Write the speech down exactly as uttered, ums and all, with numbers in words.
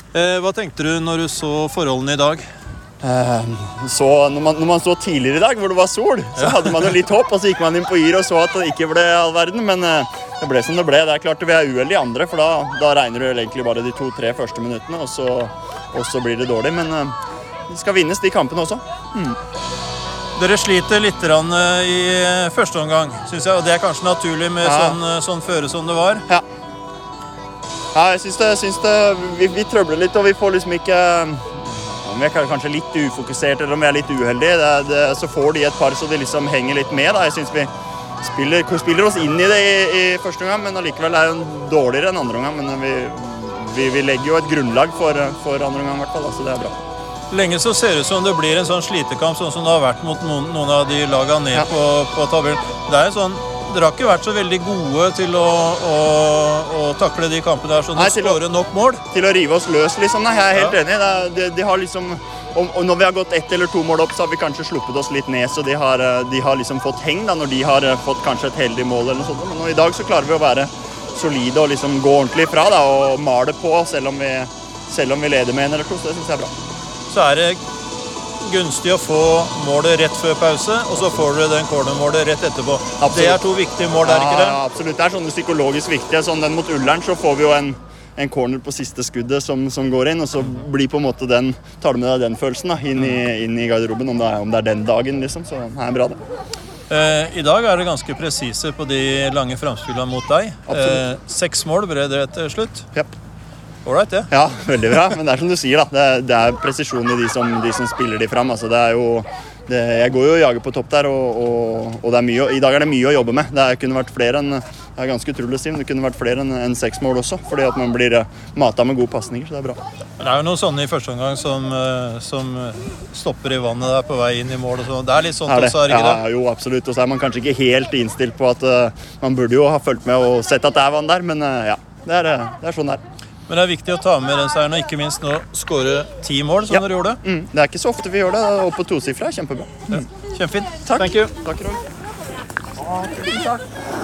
Eh, hva tenkte du når du så forholdene i dag? Eh, så når man, når man så tidligere i dag, hvor det var sol, så hadde man jo litt håp, og så gikk man inn på Yr og så at det ikke ble all verden, men eh, det ble som det ble. Det er klart vi er uheldige andre, for da, da regner det egentlig bare de to-tre første minuttene, og så, og så blir det dårlig, men eh, det skal vinnes de kampene også. Mm. Dere sliter litt grann, eh, i første omgang, synes jeg, og det er kanskje naturlig med Ja. sånn, eh, sånn føre som det var. Ja. Ja, jeg synes det, synes det vi, vi trøbler litt, og vi får liksom ikke om vi er kanskje litt ufokusert eller om vi er litt uheldige, det, det, så får de et par så de liksom henger litt med. Da. Jeg synes vi spiller, spiller oss inn i det i, i første omgang, men allikevel er det dårligere enn andre omgang. Men vi, vi, vi legger jo et grunnlag for, for andre omgang i hvert fall, så det er bra. Lenge så ser det ut som det blir en sånn slitekamp, sånn som det har vært mot noen, noen av de lagene ned Ja. på, på tabellen. Det er sånn, dere har ikke vært så veldig gode til å, å, å takle de kampene der, sånn Nei, å til å- skåre nok mål. Til å rive oss løs, liksom. Nei, jeg er helt Ja. enig. Det, er- de, de har liksom, og, og når vi har gått ett eller to mål opp, så har vi kanskje sluppet oss litt ned, så de har, de har liksom fått heng da, når de har fått kanskje et heldig mål eller noe sånt. Men nå, i dag så klarer vi å være solide og liksom gå ordentlig fra da, og male på, selv om vi, selv om vi leder med en eller to, så det synes jeg er bra. Så er det gunstig å få målet rett før pause, og så får dere den cornermålet rett etterpå. Absolutt. Det er to viktige mål, er ikke det? Ja, absolutt. Det er sånn psykologisk viktig. Sånn den mot Ullern så får vi jo en, en corner på siste skuddet som, som går inn, og så blir på en måte den, tar du med deg den følelsen da, inn, i, inn i garderoben, om det, er, om det er den dagen, liksom. Så det er bra det. Eh, I dag er det ganske presise på de lange framspillene mot deg. Eh, seks mål ble det til slutt. Yep. Ålreit, det. Ja, veldig bra. Men det er som du sier, da. Det, er- det er presisjon i de som, de som spiller de fram. Altså, det er jo, det, jeg går jo og jager på topp der, og, og, og det er mye, i dag er det mye å jobbe med. Det er, kunne vært flere enn, det er ganske utrolig å si, men det kunne vært flere enn enn seks mål også, fordi at man blir eh, matet med gode pasninger, så det er bra. Det er jo noen sånne i første omgang som, eh, som stopper i vannet der på vei inn i mål. Og sånn. Det er litt sånt Er det? også, er det ikke Ja, jo, absolutt. Og så er man kanskje ikke helt innstilt på at eh, man burde jo ha fulgt med og sett at det er vann der, men eh, ja, det er, eh, det er sånn det er. Men det er viktig å ta med den seieren, og ikke minst nå skåre ti mål, som Ja. dere gjorde. Mm, det er ikke så ofte vi gjør det, og på tosifra er kjempebra. Ja. Kjempefint. Takk. Thank you. Takk, Roy.